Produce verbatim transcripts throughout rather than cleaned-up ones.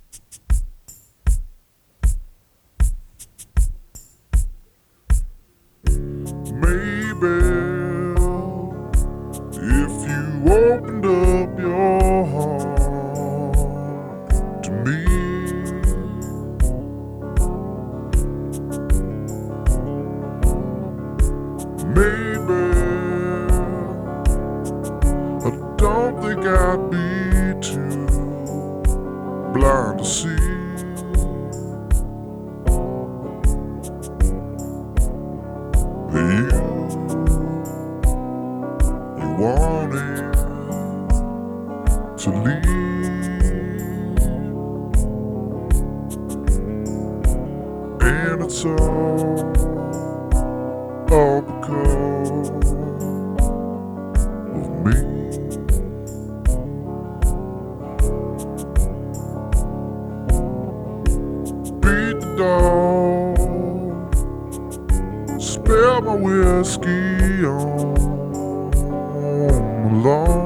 Maybe if you opened up your heart to me, maybe I don't think I'd be too blind to see that you, you wanted to leave, and it's all, all because of me. Beat the dog, spill my whiskey on the lawn.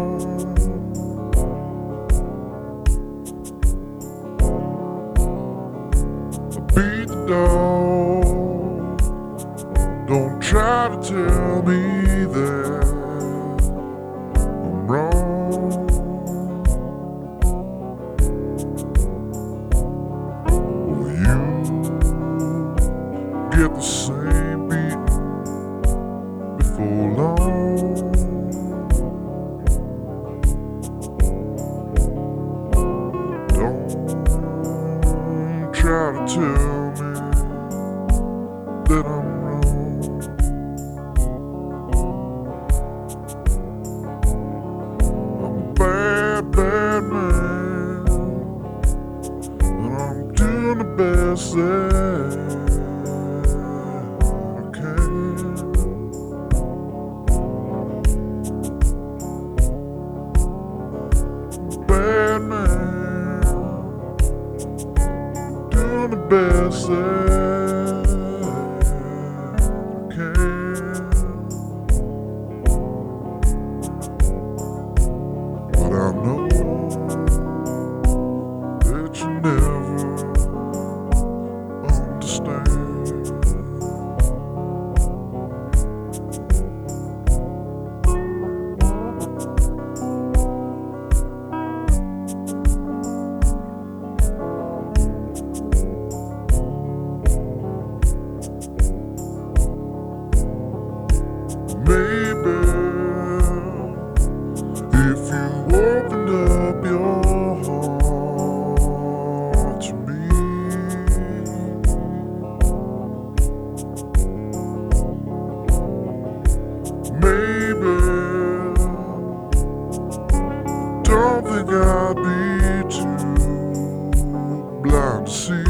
Beat the dog, don't try to tell me that I'm wrong. Will you get the same beat before long? Don't try to tell me that I'm wrong. I'm a bad, bad man, and I'm doing the best that I can. Bad man, doing the best that I can. But I know that you never understand. Maybe if you opened up your heart to me, maybe don't think I'd be too blind to see